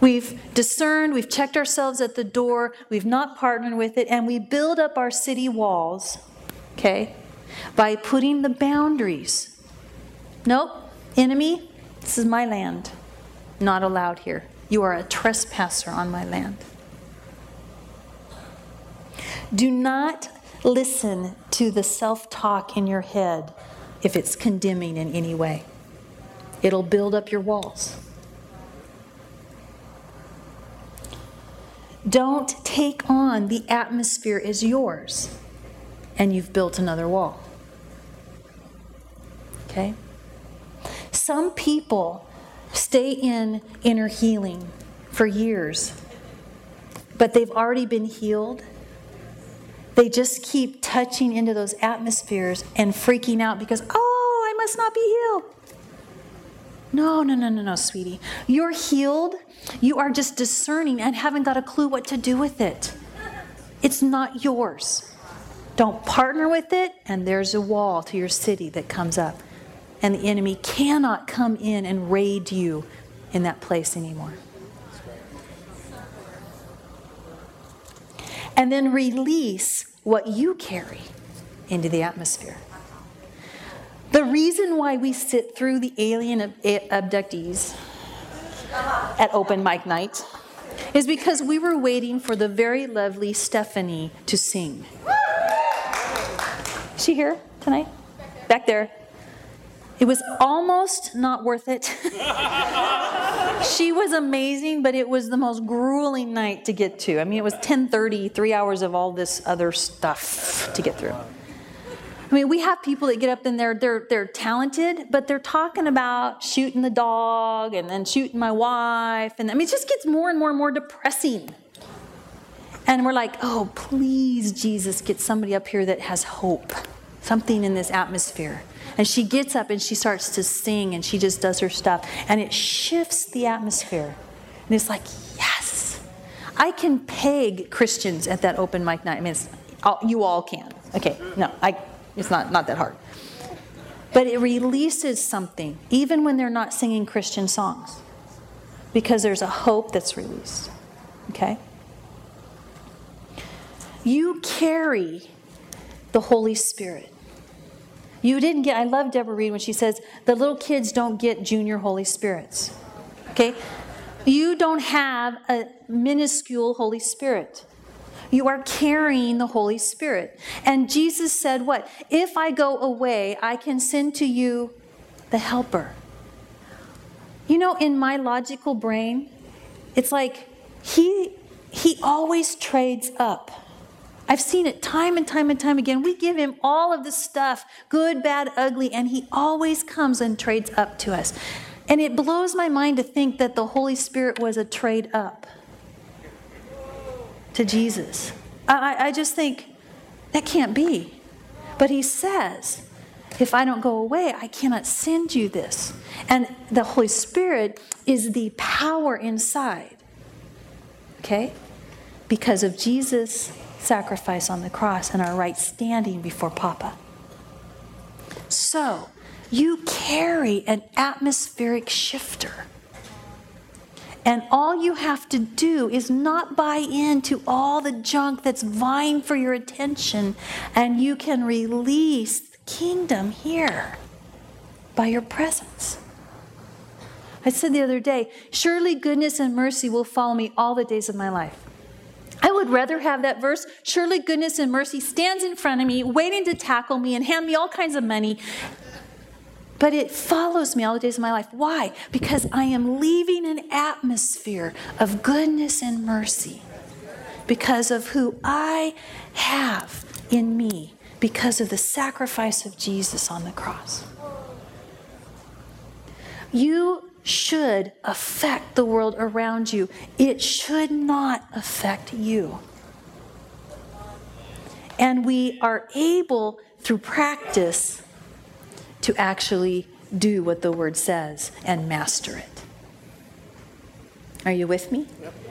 We've discerned, we've checked ourselves at the door, we've not partnered with it, and we build up our city walls, okay, by putting the boundaries. Nope, enemy, this is my land. Not allowed here. You are a trespasser on my land. Do not listen to the self-talk in your head if it's condemning in any way. It'll build up your walls. Don't take on the atmosphere as yours, and you've built another wall. Okay? Some people stay in inner healing for years, but they've already been healed. They just keep touching into those atmospheres and freaking out because, I must not be healed. No, sweetie. You're healed. You are just discerning and haven't got a clue what to do with it. It's not yours. Don't partner with it, and there's a wall to your city that comes up. And the enemy cannot come in and raid you in that place anymore. And then release what you carry into the atmosphere. The reason why we sit through the alien abductees at open mic night is because we were waiting for the very lovely Stephanie to sing. Is she here tonight? Back there. It was almost not worth it. She was amazing, but it was the most grueling night to get to. I mean, it was 10:30, 3 hours of all this other stuff to get through. I mean, we have people that get up and they're talented, but they're talking about shooting the dog and then shooting my wife. And I mean, it just gets more and more and more depressing. And we're like, oh, please, Jesus, get somebody up here that has hope. Something in this atmosphere. And she gets up and she starts to sing and she just does her stuff. And it shifts the atmosphere. And it's like, yes. I can peg Christians at that open mic night. I mean, you all can. Okay, no, it's not that hard. But it releases something, even when they're not singing Christian songs. Because there's a hope that's released. Okay? You carry the Holy Spirit. I love Deborah Reed when she says, the little kids don't get junior Holy Spirits. Okay? You don't have a minuscule Holy Spirit. You are carrying the Holy Spirit. And Jesus said what? If I go away, I can send to you the Helper. You know, in my logical brain, it's like he always trades up. I've seen it time and time and time again. We give him all of the stuff, good, bad, ugly, and he always comes and trades up to us. And it blows my mind to think that the Holy Spirit was a trade up to Jesus. I just think, that can't be. But he says, if I don't go away, I cannot send you this. And the Holy Spirit is the power inside. Okay? Because of Jesus' sacrifice on the cross and our right standing before Papa. So, you carry an atmospheric shifter. And all you have to do is not buy into all the junk that's vying for your attention, and you can release the kingdom here by your presence. I said the other day, surely goodness and mercy will follow me all the days of my life. I would rather have that verse, surely goodness and mercy stands in front of me, waiting to tackle me and hand me all kinds of money. But it follows me all the days of my life. Why? Because I am leaving an atmosphere of goodness and mercy. Because of who I have in me. Because of the sacrifice of Jesus on the cross. You should affect the world around you. It should not affect you. And we are able, through practice, to actually do what the Word says and master it. Are you with me? Yep.